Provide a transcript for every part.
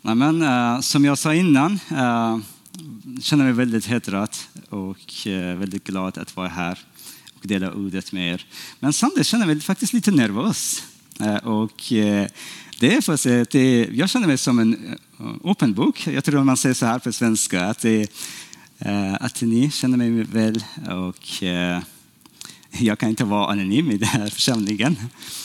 Som jag sa innan känner mig väldigt hedrad och väldigt glad att vara här och dela ordet med er. Men samtidigt känner jag mig faktiskt lite nervös. Det är för att jag känner mig som en öppen bok. Jag tror man säger så här på svenska. Att ni känner mig väl och jag kan inte vara anonym i den här församlingen.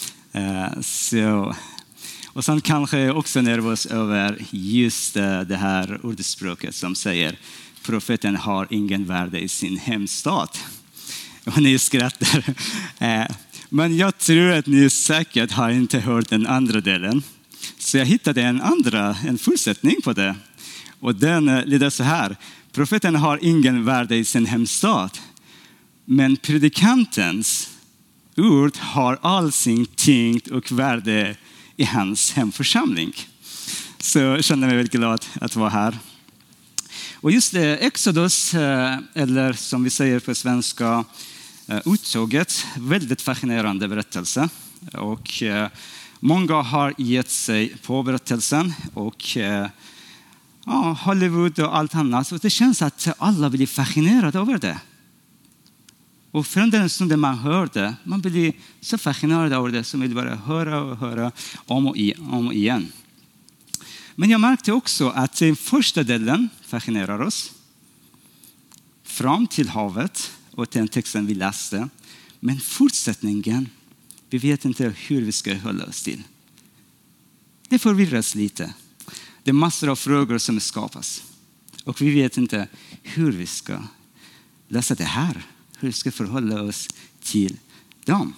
Och sen kanske jag också nervös över just det här ordspråket som säger profeten har ingen värde i sin hemstad. Och ni skrattar. Men jag tror att ni säkert har inte hört den andra delen. Så jag hittade en fortsättning på det. Och den lyder så här. Profeten har ingen värde i sin hemstad. Men predikantens ord har all sin tyngd och värde i hans hemförsamling. Så jag känner mig väldigt glad att vara här. Och just det, Exodus, eller som vi säger på svenska, uttåget, väldigt fascinerande berättelse. Och många har gett sig på berättelsen och Hollywood och allt annat. Och det känns att alla blir fascinerade över det. Och från den stunden man hör det, man blir så fascinerad av det som vill bara höra om och igen. Men jag märkte också att den första delen fascinerar oss. Fram till havet och den texten vi läste. Men fortsättningen, vi vet inte hur vi ska hålla oss till. Det förvirras lite. Det är massor av frågor som skapas. Och vi vet inte hur vi ska läsa det här. Hur vi ska förhålla oss till dem.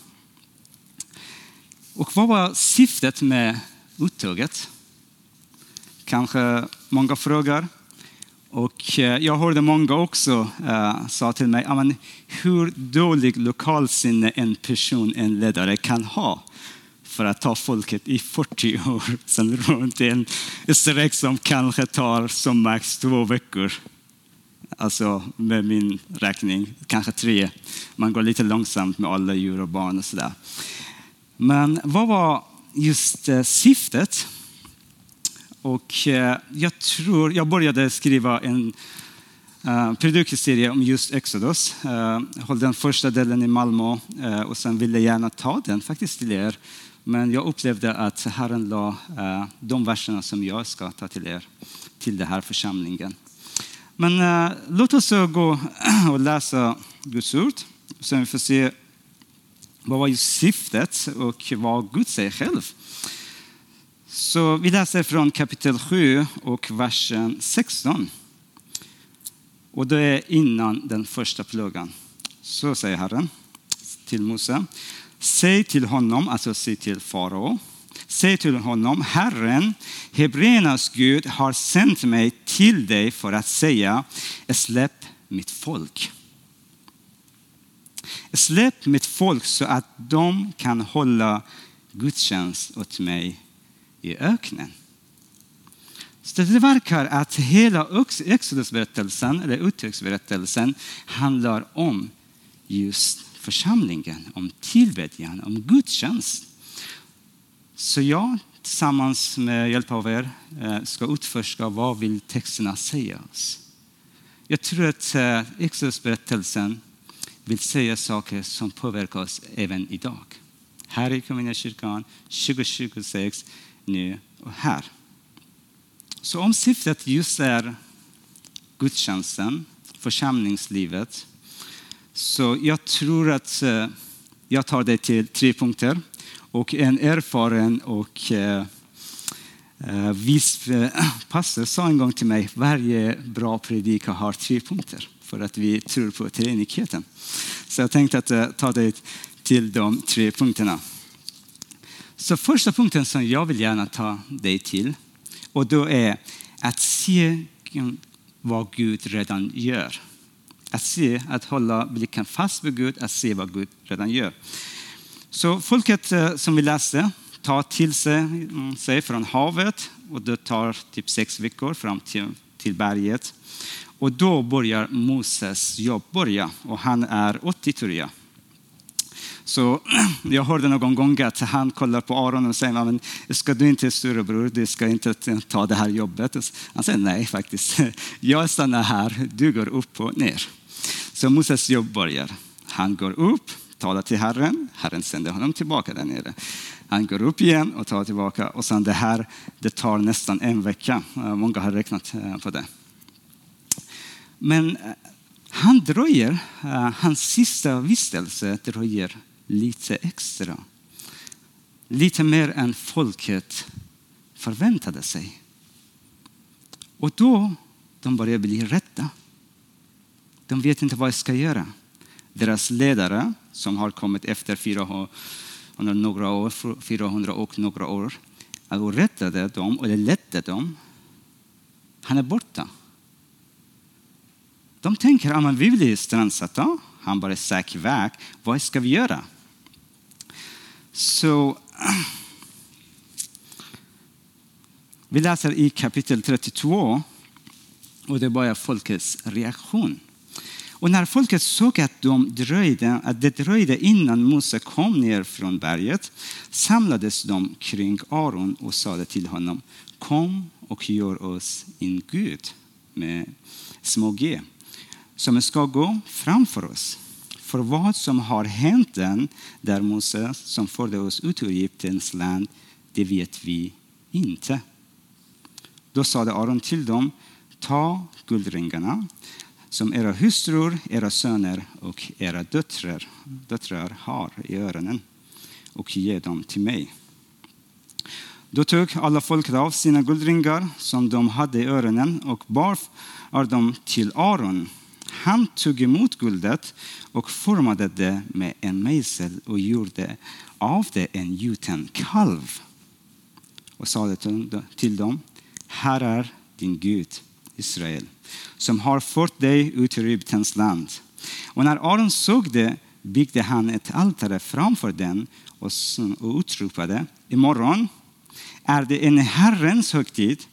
Och vad var syftet med uttåget? Kanske många frågar. Och jag hörde många också sa till mig, hur dålig lokalsinne en ledare kan ha för att ta folket i 40 år sedan runt en sträck som kanske tar som max 2 veckor. Alltså med min räkning, kanske 3. Man går lite långsamt med alla djur och barn och sådär. Men vad var just syftet? Och jag började skriva en predikserie om just Exodus. Jag höll den första delen i Malmö och sen ville jag gärna ta den faktiskt till er. Men jag upplevde att Herren la de verserna som jag ska ta till er, till den här församlingen. Men låt oss gå och läsa Guds ord. Så vi får se vad var just syftet och vad Gud säger själv. Så vi läser från kapitel 7 och versen 16. Och det är innan den första plågan. Så säger Herren till Mose. Säg till honom, alltså säg till farao. Säg till honom, Herren, Hebreernas Gud har sänt mig till dig för att säga, släpp mitt folk. Släpp mitt folk så att de kan hålla gudstjänst åt mig i öknen. Så det verkar att hela Exodusberättelsen eller uttågsberättelsen handlar om just församlingen, om tillbedjan, om gudstjänst. Så jag tillsammans med hjälp av er ska utforska vad vill texterna säga oss. Jag tror att Exodusberättelsen vill säga saker som påverkar oss även idag. Här i Kommunikyrkan 2026 nu och här. Så om syftet just är gudstjänsten, församlingslivet, så jag tror att jag tar det till 3 punkter. Och en erfaren och vis pastor sa en gång till mig, varje bra predika har 3 punkter för att vi tror på treenigheten. Så jag tänkte att ta det till de 3 punkterna. Så första punkten som jag vill gärna ta dig till, och då är att se vad Gud redan gör. Att hålla blicken fast på Gud, att se vad Gud redan gör. Så folket som vi läste tar till sig från havet och det tar typ 6 veckor fram till berget. Och då börjar Moses jobb och han är 80 tror jag. Så jag hörde någon gång att han kollar på Aron och säger, men ska du inte storebror, du ska inte ta det här jobbet. Han säger, nej faktiskt, jag stannar här, du går upp och ner. Så Moses jobb börjar. Han går upp, talar till Herren, Herren sänder honom tillbaka där nere. Han går upp igen och tar tillbaka, och sen det tar nästan en vecka. Många har räknat på det. Men hans sista vistelse dröjer lite extra. Lite mer än folket förväntade sig. Och då de börjar bli rädda. De vet inte vad de ska göra. Deras ledare som har kommit efter 400 och några år och räddade dem och ledde dem. Han är borta. De tänker att vi blir strandsatta. Han bara säker iväg. Vad ska vi göra? Så vi läser i kapitel 32 och det börjar folkets reaktion. Och när folket såg att det dröjde innan Mose kom ner från berget, samlades de kring Aron och sade till honom, kom och gör oss en Gud med små g, som ska gå framför oss. För vad som har hänt den där Mose som förde oss ut ur Egyptens land, det vet vi inte. Då sade Aron till dem, ta guldringarna som era hustrur, era söner och era döttrar har i öronen och ge dem till mig. Då tog alla folket av sina guldringar som de hade i öronen och bar dem till Aron. Han tog emot guldet och formade det med en mejsel och gjorde av det en gjuten kalv. Och sa till dem, här är din Gud, Israel, som har fört dig ut ur Egyptens land. Och när Aron såg det byggde han ett altare framför den och utropade, imorgon är det en Herrens högtid.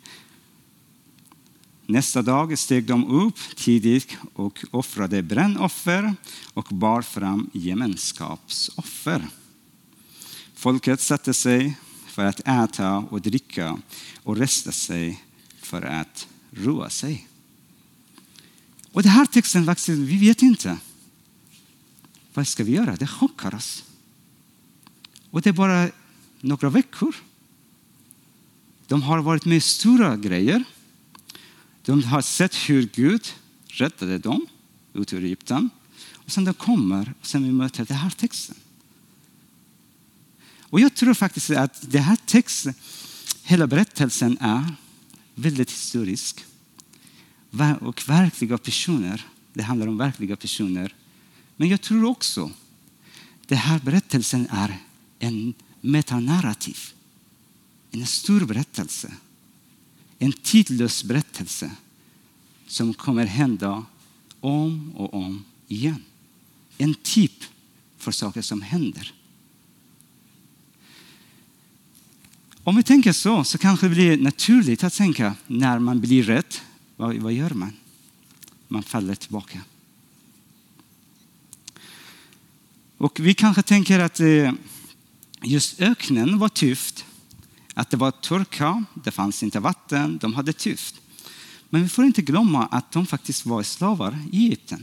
Nästa dag steg de upp tidigt och offrade brännoffer och bar fram gemenskapsoffer. Folket satte sig för att äta och dricka och reste sig för att roa sig. Och det här texten faktiskt, vi vet inte. Vad ska vi göra? Det chockar oss. Och det är bara några veckor. De har varit med stora grejer. De har sett hur Gud räddade dem ut ur Egypten. Och sen de kommer och sen vi möter den här texten. Och jag tror faktiskt att den här texten, hela berättelsen är väldigt historisk. Och verkliga personer. Det handlar om verkliga personer. Men jag tror också att den här berättelsen är en metanarrativ. En stor berättelse. En tidlös berättelse som kommer hända om och om igen. En typ för saker som händer. Om vi tänker så kanske det blir naturligt att tänka när man blir rädd. Vad gör man? Man faller tillbaka. Och vi kanske tänker att just öknen var tufft. Att det var torka, det fanns inte vatten, de hade tufft. Men vi får inte glömma att de faktiskt var slavar i Egypten.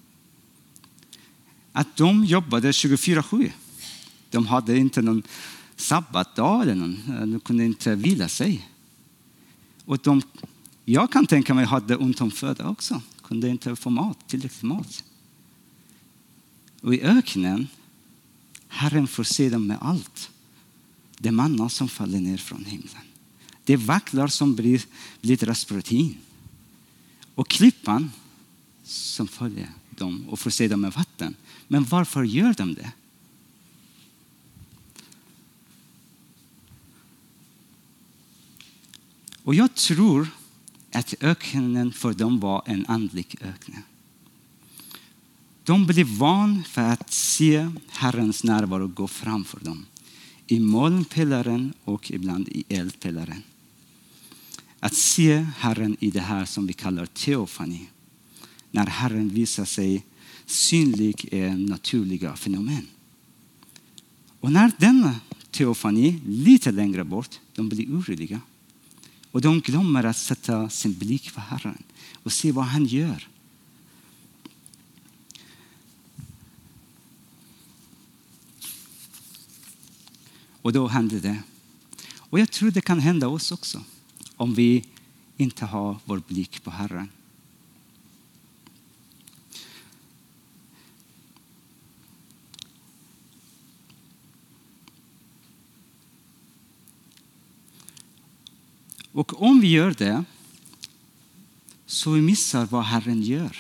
Att de jobbade 24/7. De hade inte någon sabbatdag eller de kunde inte vila sig. Och jag kan tänka mig hade ont om föda också. Kunde inte få tillräckligt mat. Och i öknen, Herren förser dem med allt. Det manna som faller ner från himlen. Det vacklar som blir deras protein. Och klippan som följer dem och förser dem med vatten. Men varför gör de det? Och jag tror att öknen för dem var en andlig öken. De blev van för att se Herrens närvaro gå framför dem. I molnpelaren och ibland i eldpelaren. Att se Herren i det här som vi kallar teofani. När Herren visar sig synlig är naturliga fenomen. Och när denna teofani lite längre bort, de blir oroliga. Och de glömmer att sätta sin blick på Herren och se vad han gör. Och då händer det. Och jag tror det kan hända oss också om vi inte har vår blick på Herren. Och om vi gör det så vi missar vad Herren gör.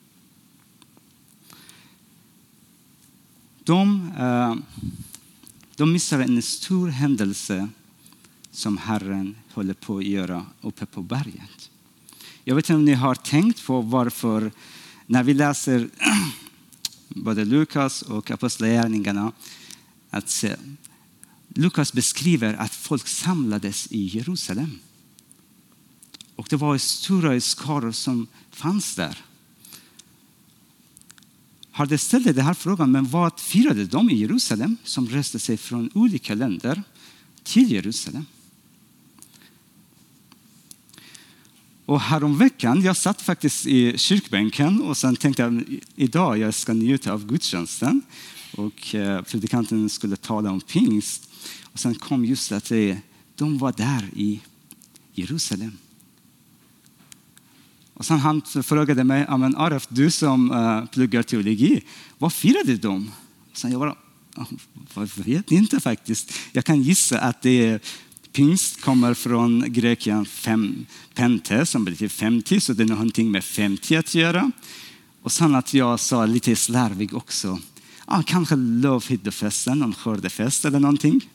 De missar en stor händelse som Herren håller på att göra uppe på berget. Jag vet inte om ni har tänkt på varför när vi läser både Lukas och Apostlagärningarna att Lukas beskriver att folk samlades i Jerusalem. Och det var stora skaror som fanns där. Har det ställt den här frågan, men vad firade de i Jerusalem som reste sig från olika länder till Jerusalem? Och häromveckan, jag satt faktiskt i kyrkbänken och sen tänkte jag idag jag ska njuta av gudstjänsten. Och predikanten skulle tala om pingst. Och sen kom just att de var där i Jerusalem. Och sen han frågade mig, men Aref, du som pluggar teologi, vad firade de? Sen jag vet inte faktiskt. Jag kan gissa att pingst kommer från grekian pente som betyder 50, så det är någonting med 50 att göra. Och sen att jag sa lite slarvig också, kanske lovhyddefesten, någon skördefest eller någonting.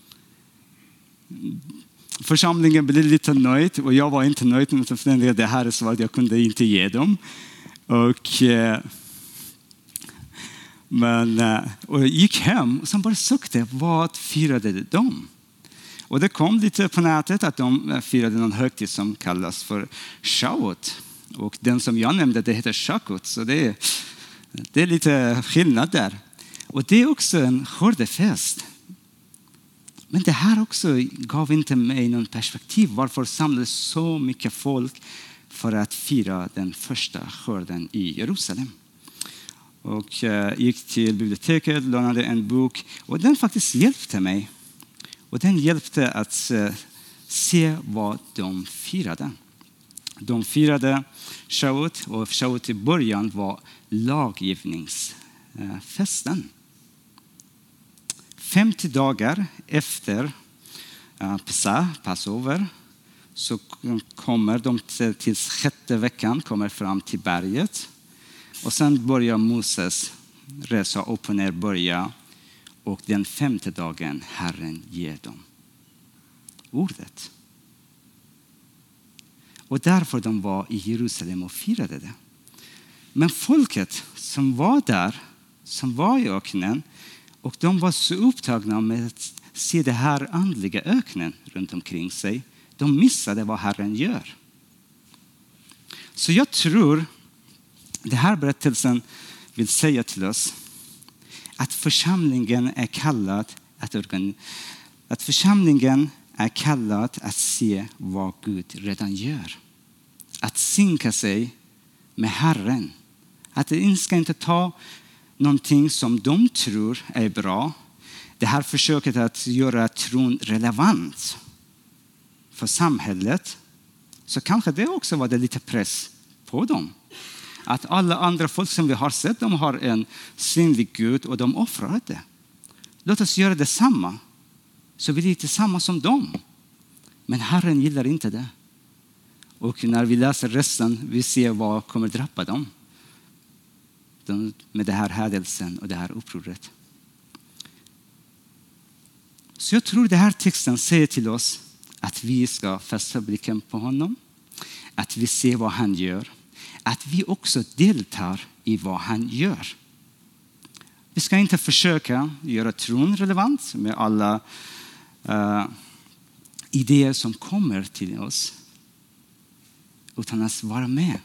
Församlingen blev lite nöjd och jag var inte nöjd med det här svaret, jag kunde inte ge dem. Och jag gick hem och sen bara sökte vad firade de? Och det kom lite på nätet att de firade någon högtid som kallas för Shavuot. Och den som jag nämnde, det heter Shavuot, så det är lite skillnad där. Och det är också en skördefest. Men det här också gav inte mig någon perspektiv. Varför samlades så mycket folk för att fira den första skörden i Jerusalem? Och jag gick till biblioteket, lånade en bok och den faktiskt hjälpte mig. Och den hjälpte att se vad de firade. De firade Shavuot och Shavuot i början var laggivningsfesten. 50 dagar efter Passover så kommer de till 6:e veckan, kommer fram till berget. Och sen börjar Moses resa upp och ner börja. Och den 5:e dagen Herren ger dem ordet. Och därför de var i Jerusalem och firade det. Men folket som var där, som var i öknen, och de var så upptagna med att se det här andliga öknen runt omkring sig. De missade vad Herren gör. Så jag tror det här berättelsen vill säga till oss att församlingen är kallad att se vad Gud redan gör. Att synka sig med Herren. Att det ska inte ta någonting som de tror är bra. Det här försöket att göra tron relevant för samhället. Så kanske det också var det lite press på dem. Att alla andra folk som vi har sett, de har en synlig Gud och de offrar det. Låt oss göra detsamma. Så vi är lite samma som dem. Men Herren gillar inte det. Och när vi läser resten, vi ser vad kommer drabba dem. Med det här hädelsen och det här upproret. Så jag tror det här texten säger till oss att vi ska fästa blicken på honom. Att vi ser vad han gör. Att vi också deltar i vad han gör. Vi ska inte försöka göra tron relevant med alla idéer som kommer till oss. Utan att vara med.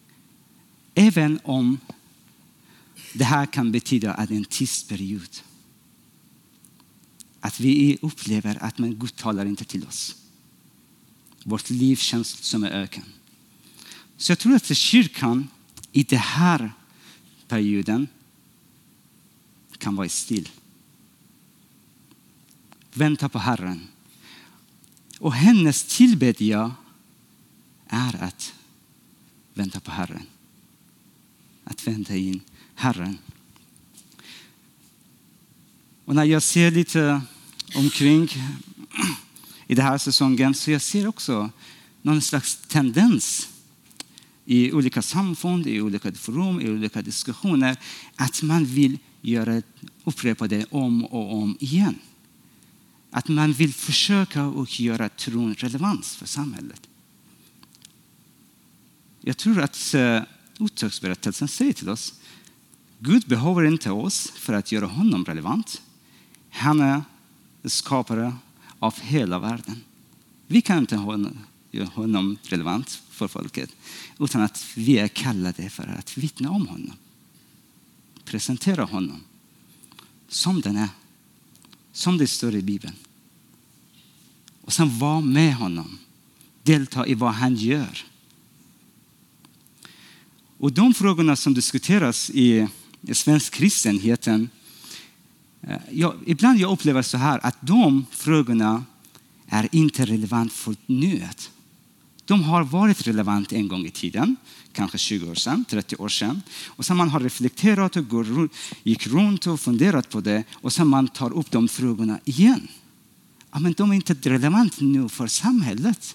Även om det här kan betyda att en tidsperiod. Att vi upplever att men Gud talar inte till oss. Vårt liv känns som en öken. Så jag tror att kyrkan i den här perioden kan vara still. Vänta på Herren. Och hennes tillbedjan är att vänta på Herren. Att vänta in Herren. Och när jag ser lite omkring i den här säsongen så jag ser också någon slags tendens i olika samfund, i olika forum, i olika diskussioner att man vill upprepa det om och om igen. Att man vill försöka och göra tron relevans för samhället. Jag tror att Uppdragsberättelsen säger till oss Gud behöver inte oss för att göra honom relevant. Han är skapare av hela världen. Vi kan inte göra honom relevant för folket utan att vi är kallade för att vittna om honom. Presentera honom som den är. Som det står i Bibeln. Och sen vara med honom. Delta i vad han gör. Och de frågorna som diskuteras i svensk kristenheten. Ibland jag upplever så här att de frågorna är inte relevant för nuet. De har varit relevant en gång i tiden. Kanske 20 år sedan, 30 år sedan. Och sen man har reflekterat och gick runt och funderat på det. Och sen man tar upp de frågorna igen. Ja, men de är inte relevant nu för samhället.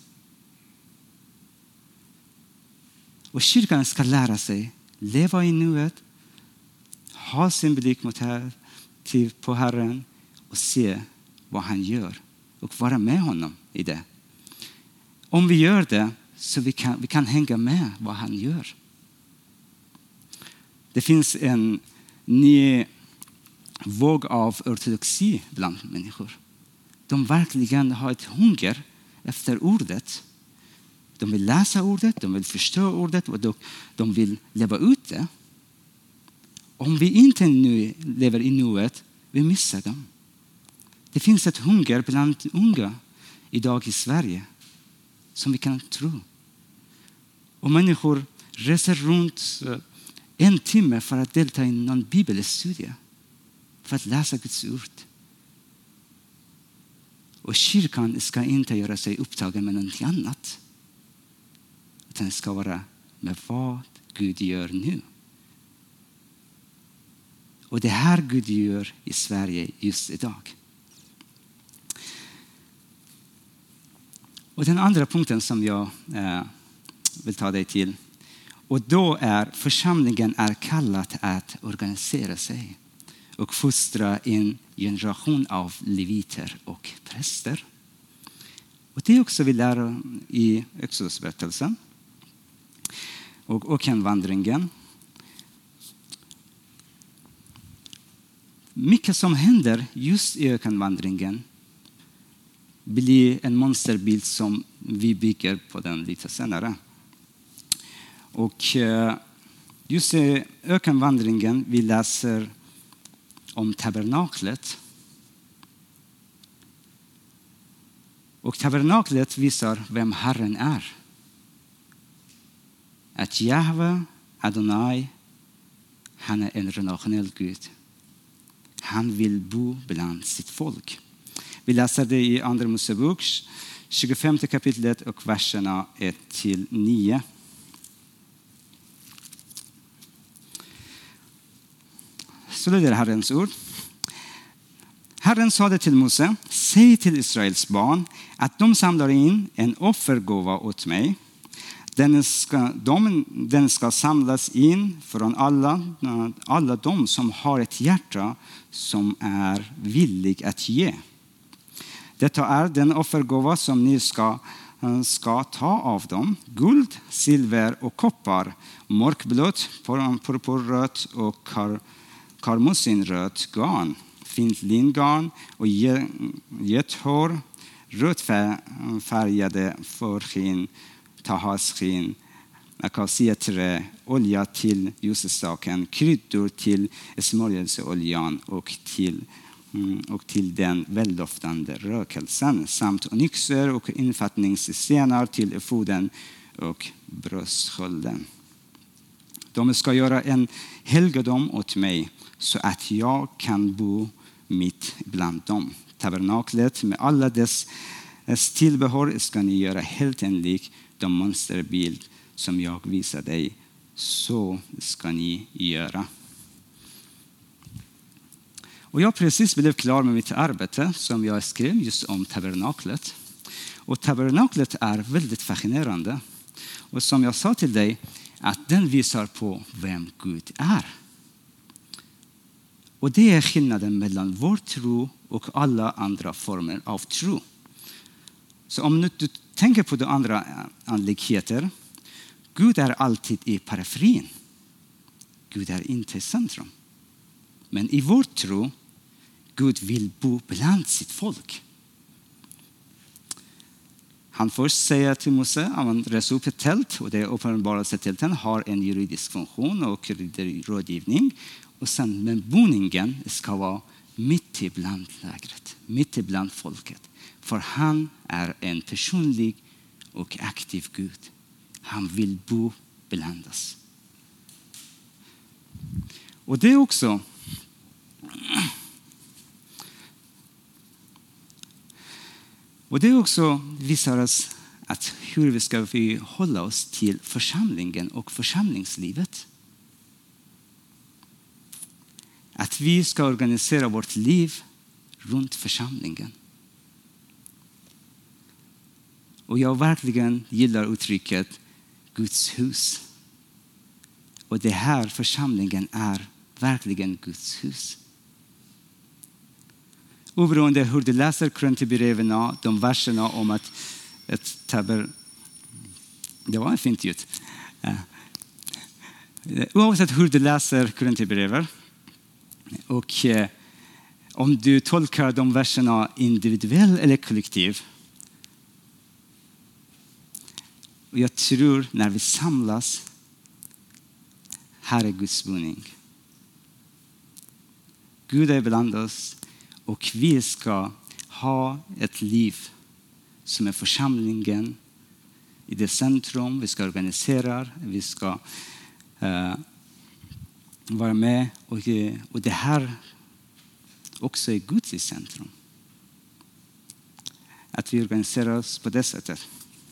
Och kyrkan ska lära sig leva i nuet. Ha sin blick på Herren och se vad han gör. Och vara med honom i det. Om vi gör det så vi kan hänga med vad han gör. Det finns en ny våg av ortodoxi bland människor. De verkligen har ett hunger efter ordet. De vill läsa ordet, de vill förstå ordet och de vill leva ut det. Om vi inte nu lever i nuet, vi missar dem. Det finns ett hunger bland unga idag i Sverige som vi kan tro. Och människor reser runt 1 timme för att delta i någon bibelstudie. För att läsa Guds ord. Och kyrkan ska inte göra sig upptagen med någonting annat. Utan det ska vara med vad Gud gör nu. Och det här Gud gör i Sverige just idag. Och den andra punkten som jag vill ta dig till. Och då är församlingen är kallad att organisera sig. Och fostra en generation av leviter och präster. Och det är också vi lär i Exodusberättelsen. Och ökenvandringen. Mycket som händer just i ökenvandringen blir en monsterbild som vi bygger på den lite senare. Och just i ökenvandringen vi läser om tabernaklet. Och tabernaklet visar vem Herren är. Att Jahve, Adonai, han är en relationell Gud. Han vill bo bland sitt folk. Vi läser det i Andra Mosebok, 25 kapitlet och verserna 1-9. Så det är Herrens ord. Herren sade till Mose, säg till Israels barn att de samlar in en offergåva åt mig. Den ska samlas in från alla de som har ett hjärta som är villig att ge. Detta är den offergåva som ni ska ta av dem. Guld, silver och koppar, mörkblått, purpurrött och karmosinrött garn, fint lingarn och gethår, rödfärgade förskinn, tahasskinn, akaciaträ, olja till ljusstaken, kryddor till smörjelseoljan och till och till den väldoftande rökelsen samt onyxer och infattningsstenar till efoden och bröstskölden. De ska göra en helgedom åt mig så att jag kan bo mitt bland dem. Tabernaklet med alla dess tillbehör ska ni göra helt enligt de mönsterbild som jag visar dig. Så ska ni göra. Och jag precis blev klar med mitt arbete som jag skrev just om tabernaklet. Och tabernaklet är väldigt fascinerande. Och som jag sa till dig, att den visar på vem Gud är. Och det är skillnaden mellan vår tro och alla andra former av tro. Så om du tänker på de andra andligheter, Gud är alltid i periferin. Gud är inte i centrum. Men i vår tro, Gud vill bo bland sitt folk. Han först säger till Mose att resa upp ett tält, och det uppenbarelsetälten har en juridisk funktion och rådgivning. Och sen men boningen ska vara mitt ibland lägret, mitt ibland folket. För han är en personlig och aktiv Gud. Han vill bo bland oss. Och det också visar oss att hur vi ska hålla oss till församlingen och församlingslivet. Att vi ska organisera vårt liv runt församlingen. Och jag verkligen gillar uttrycket Guds hus. Och det här församlingen är verkligen Guds hus. Oberoende hur du läser Korinthierbreven, de verserna om att det var en fint ljud. Oavsett hur du läser Korinthierbrevet och om du tolkar de verserna individuellt eller kollektivt. Och jag tror när vi samlas, här är Guds boning. Gud är bland oss och vi ska ha ett liv som är församlingen i det centrum. Vi ska organisera, vi ska vara med och det här också är Gud i centrum. Att vi organiserar oss på det sättet.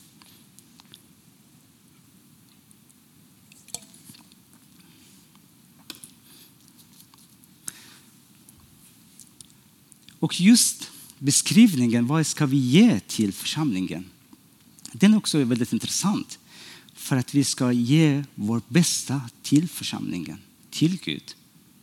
Och just beskrivningen, vad ska vi ge till församlingen? Den också är väldigt intressant. För att vi ska ge vårt bästa till församlingen, till Gud.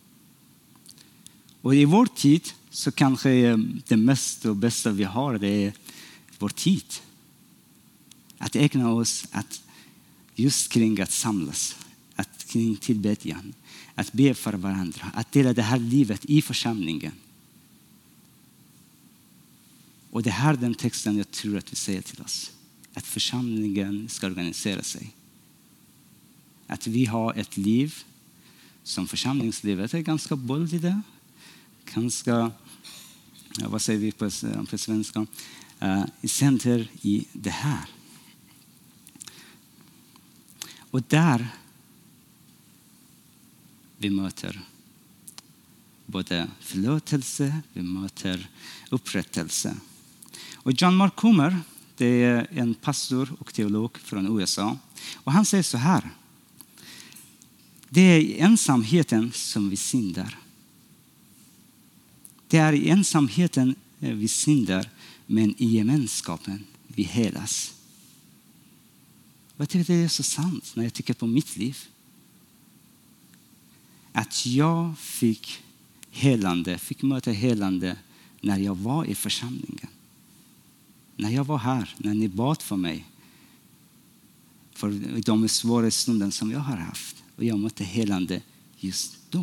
Och i vår tid så kanske det mesta och bästa vi har, det är vår tid. Att ägna oss att just kring att samlas, att kring tillbedjan, att be för varandra, att dela det här livet i församlingen. Och det här är den texten jag tror att vi säger till oss. Att församlingen ska organisera sig. Att vi har ett liv som församlingslivet är ganska bold i det. Ganska, vad säger vi på svenska? I center i det här. Och där vi möter både förlåtelse, vi möter upprättelse. Och John Mark Comer, det är en pastor och teolog från USA. Och han säger så här. Det är i ensamheten som vi syndar. Det är i ensamheten vi syndar, men i gemenskapen vi helas. Och jag tycker det är så sant när jag tycker på mitt liv. Att jag fick möta helande när jag var i församlingen. När jag var här, när ni bad för mig. För de svåra stunden som jag har haft. Och jag mötte helande just då.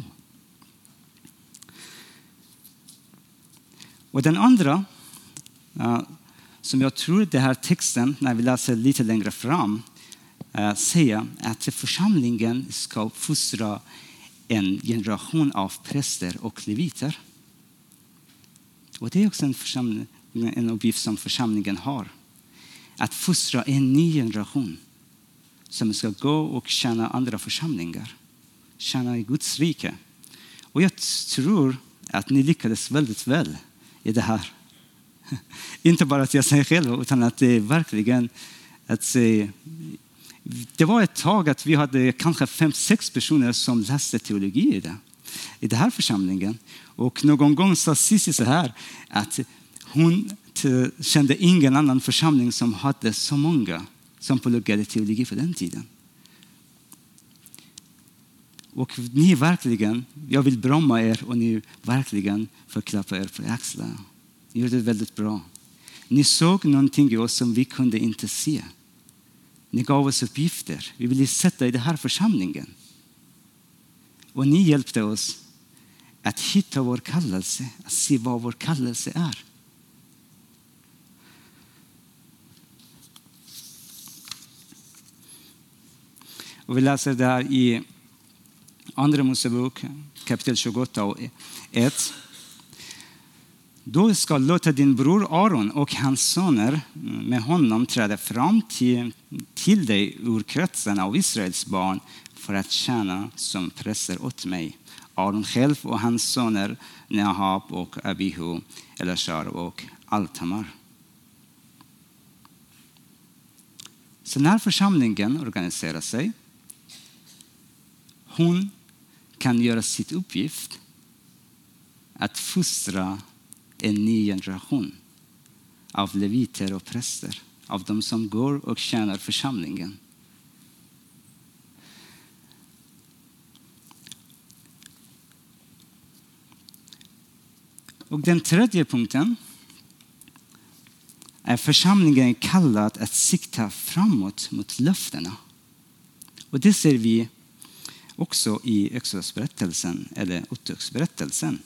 Och den andra, som jag tror det här texten, när vi läser lite längre fram, säger att församlingen ska fostra en generation av präster och leviter. Och det är också en uppgift som församlingen har. Att fostra en ny generation som ska gå och tjäna andra församlingar. Tjäna i Guds rike. Och jag tror att ni lyckades väldigt väl i det här. Inte bara att jag säger själv, utan att det är verkligen att det var ett tag att vi hade kanske 5-6 personer som läste teologi i den här församlingen. Och någon gång sa Sissi så här att hon kände ingen annan församling som hade så många som pluggade teologi för den tiden. Och ni verkligen, jag vill berömma er och ni verkligen förklappa er på axlarna. Ni gjorde det väldigt bra. Ni såg någonting i oss som vi kunde inte se. Ni gav oss uppgifter. Vi ville sätta i den här församlingen. Och ni hjälpte oss att hitta vår kallelse, att se vad vår kallelse är. Och vi läser där i Andra Mosebok kapitel 28 och 1. Då ska låta din bror Aron och hans söner med honom träda fram till dig ur kretsen av Israels barn för att tjäna som präster åt mig. Aron själv och hans söner Nahab och Abihu, Elashar och Altamar. Så när församlingen organiserar sig, hon kan göra sitt uppgift att fostra en ny generation av leviter och präster, av de som går och tjänar församlingen. Och den tredje punkten är församlingen kallad att sikta framåt mot löftena. Och det ser vi också i Exodusberättelsen eller Upptugsberättelsen.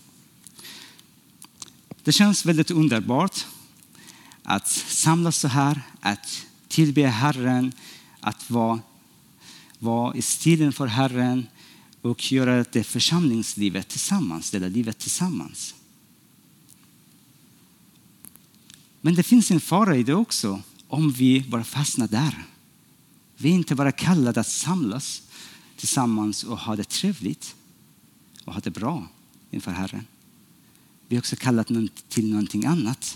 Det känns väldigt underbart att samlas så här, att tillbe Herren, att vara i stilen för Herren och göra det församlingslivet tillsammans, dela livet tillsammans. Men det finns en fara i det också om vi bara fastnar där. Vi är inte bara kallade att samlas tillsammans och ha det trevligt och ha det bra inför Herren. Vi är också kallade till någonting annat.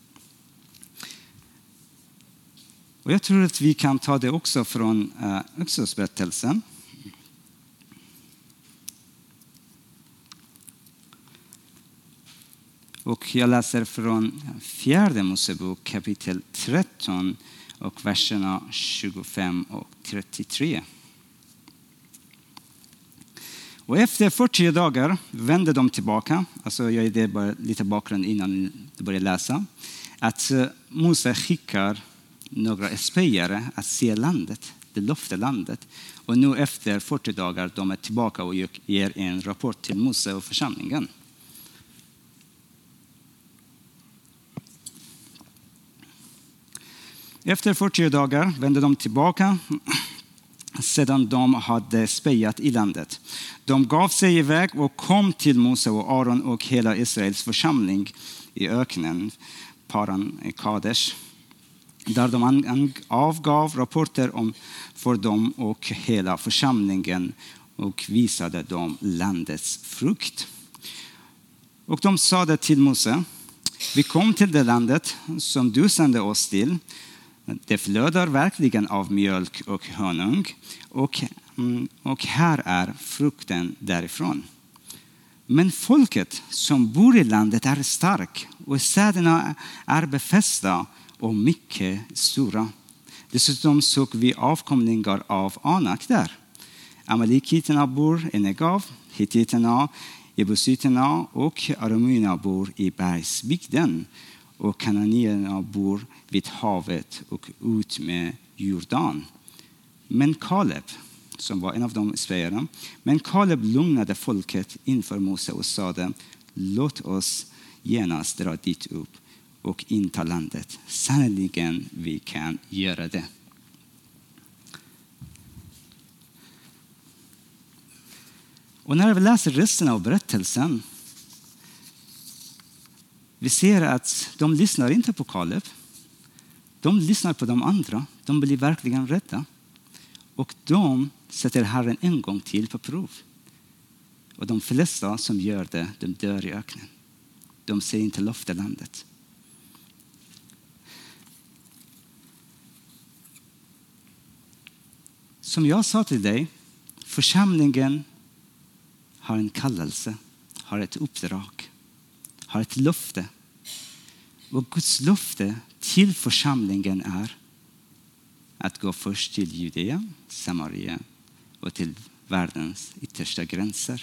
Och jag tror att vi kan ta det också från Exodusberättelsen. Och jag läser från 4 Mosebok kapitel 13 och verserna 25 och 33. Och efter 40 dagar vände de tillbaka. Alltså jag ger det bara lite bakgrund innan du börjar läsa. Att Mose skickar några spejare att se landet, det löfte landet. Och nu efter 40 dagar de är tillbaka och ger en rapport till Mose och församlingen. Efter 40 dagar vände de tillbaka sedan de hade spejat i landet. De gav sig iväg och kom till Mose och Aron och hela Israels församling i öknen, Paran Kadesh, där de avgav rapporter för dem och hela församlingen och visade dem landets frukt. Och de sade till Mose: vi kom till det landet som du sände oss till. Det flödar verkligen av mjölk och honung och här är frukten därifrån. Men folket som bor i landet är stark och städerna är befästa och mycket stora. Dessutom såg vi avkomlingar av Anak där. Amalekiterna bor i Negev, hittiterna, jebusiterna och arameerna bor i bergsbygden. Och kananierna bor vid havet och ut med Jordan. Men Kaleb, som var en av de spejarna, men Kaleb lugnade folket inför Mose och sade: låt oss genast dra dit upp och inta landet. Sannoliken vi kan göra det. Och när vi läser resten av berättelsen vi ser att de lyssnar inte på Kaleb. De lyssnar på de andra. De blir verkligen rädda. Och de sätter Herren en gång till på prov. Och de flesta som gör det, de dör i öknen. De ser inte löftelandet. Som jag sa till dig, församlingen har en kallelse, har ett uppdrag, har ett löfte. Och Guds löfte till församlingen är att gå först till Judea, Samaria och till världens yttersta gränser.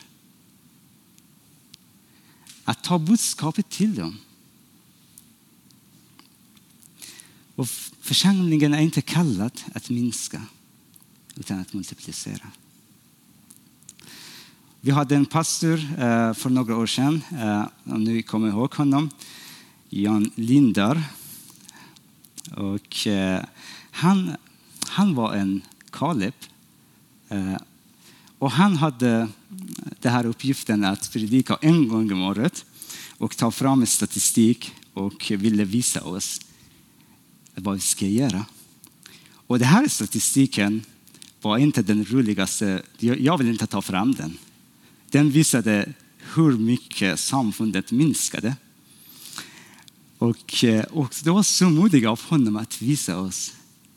Att ta budskapet till dem. Och församlingen är inte kallad att minska utan att multiplicera. Vi hade en pastor för några år sedan, om ni kommer ihåg honom, Jan Lindar. Och han var en Kaleb. Och han hade den här uppgiften att predika en gång om året och ta fram statistik och ville visa oss vad vi ska göra. Och den här statistiken var inte den roligaste. Jag vill inte ta fram den. Den visade hur mycket samfundet minskade. Och det var så modigt av honom att visa oss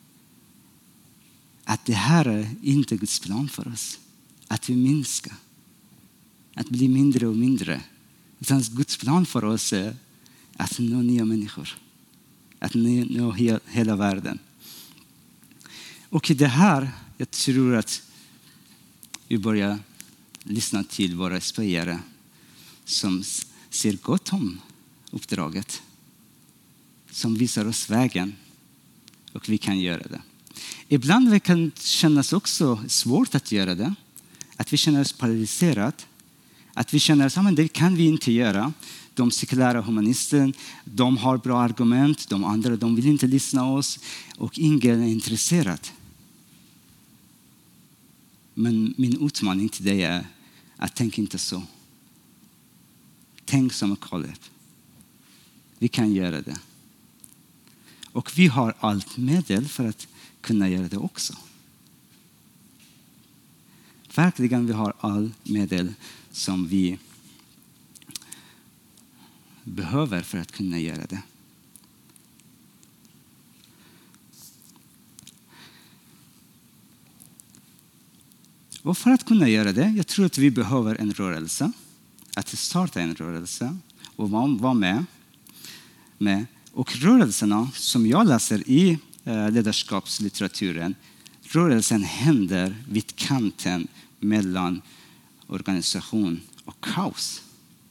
att det här är inte Guds plan för oss. Att vi minskar. Att bli mindre och mindre. Utan Guds plan för oss är att nå nya människor. Att nå hela världen. Och i det här, jag tror att vi börjar lyssna till våra spejare som ser gott om uppdraget. Som visar oss vägen. Och vi kan göra det. Ibland kan det kännas också svårt att göra det. Att vi känner oss paralyserade. Att vi känner att det kan vi inte göra. De sekulära humanisterna, de har bra argument. De andra, de vill inte lyssna på oss. Och ingen är intresserad. Men min utmaning till dig är att tänk inte så. Tänk som Kaleb. Vi kan göra det. Och vi har allt medel för att kunna göra det också. Verkligen vi har all medel som vi behöver för att kunna göra det. Och för att kunna göra det, jag tror att vi behöver en rörelse. Att starta en rörelse och vara med. Och rörelserna som jag läser i ledarskapslitteraturen, rörelsen händer vid kanten mellan organisation och kaos.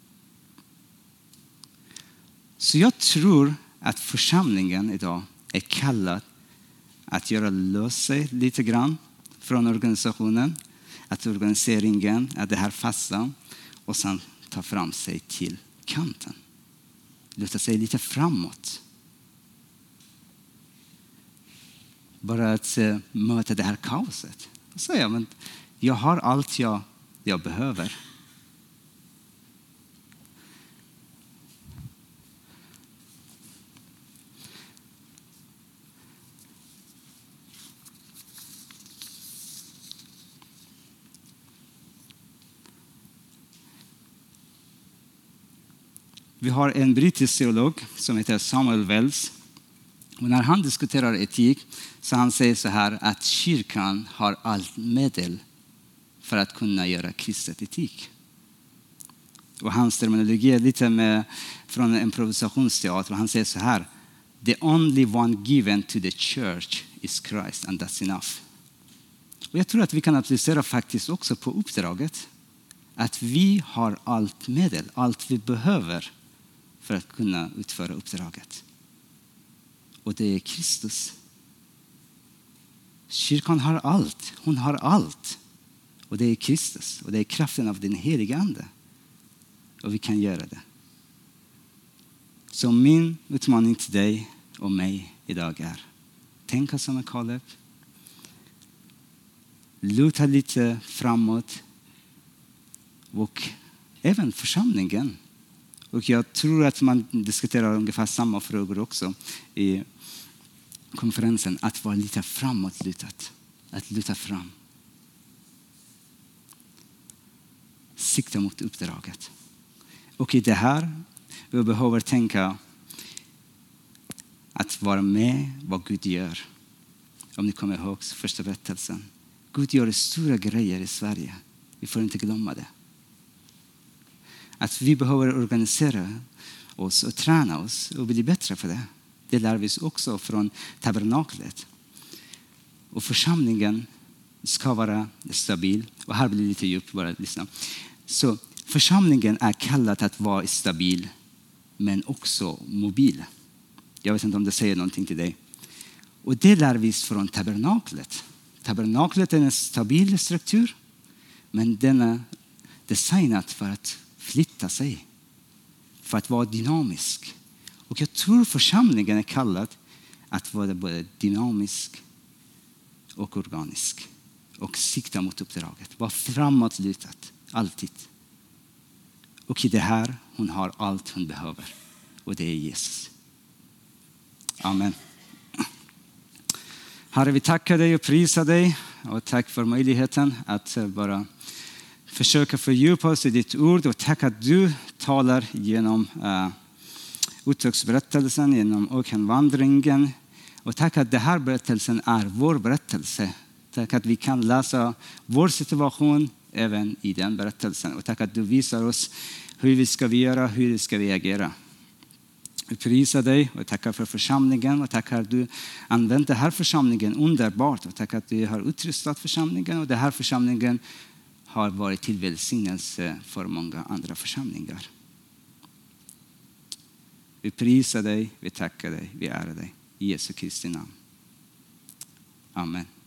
Så jag tror att församlingen idag är kallad att göra lös sig lite grann från organisationen. Att organiseringen är det här fasta och sen ta fram sig till kanten. Luta sig lite framåt. Bara att möta det här kaoset. Och säga, men jag har allt jag behöver. Vi har en brittisk teolog som heter Samuel Wells. Och när han diskuterar etik så han säger så här att kyrkan har allt medel för att kunna göra kristet etik. Och hans terminologi är lite från en improvisationsteater. Han säger så här: the only one given to the church is Christ and that's enough. Och jag tror att vi kan applicera faktiskt också på uppdraget. Att vi har allt medel, allt vi behöver för att kunna utföra uppdraget. Och det är Kristus. Kyrkan har allt. Hon har allt. Och det är Kristus. Och det är kraften av den heliga ande. Och vi kan göra det. Så min utmaning till dig och mig idag är: tänka som en Kaleb. Luta lite framåt. Och även församlingen. Och jag tror att man diskuterar ungefär samma frågor också i konferensen. Att vara lite framåtlutat. Att luta fram. Sikta mot uppdraget. Och i det här, vi behöver tänka att vara med vad Gud gör. Om ni kommer ihåg första berättelsen. Gud gör stora grejer i Sverige. Vi får inte glömma det. Att vi behöver organisera oss och träna oss och bli bättre för det. Det lär vi oss också från tabernaklet. Och församlingen ska vara stabil. Och här blir det lite djupt, bara lyssna. Så församlingen är kallad att vara stabil, men också mobil. Jag vet inte om det säger någonting till dig. Och det lär vi oss från tabernaklet. Tabernaklet är en stabil struktur, men den är designad för att flytta sig. För att vara dynamisk. Och jag tror församlingen är kallad att vara både dynamisk och organisk. Och sikta mot uppdraget. Vara framåtlutat. Alltid. Och i det här, hon har allt hon behöver. Och det är Jesus. Amen. Herre, vi tackar dig och prisar dig. Och tack för möjligheten att bara försöka fördjupa oss i ditt ord. Och tack att du talar genom uttrycksberättelsen, genom ökenvandringen. Och tack att den här berättelsen är vår berättelse. Tack att vi kan läsa vår situation även i den berättelsen. Och tack att du visar oss hur vi ska göra, hur vi ska agera. Vi prisar dig och tackar för församlingen. Och tackar att du använder den här församlingen underbart. Och tackar att du har utrustat församlingen. Och den här församlingen har varit till välsignelse för många andra församlingar. Vi prisar dig, vi tackar dig, vi ärar dig. I Jesu Kristi namn. Amen.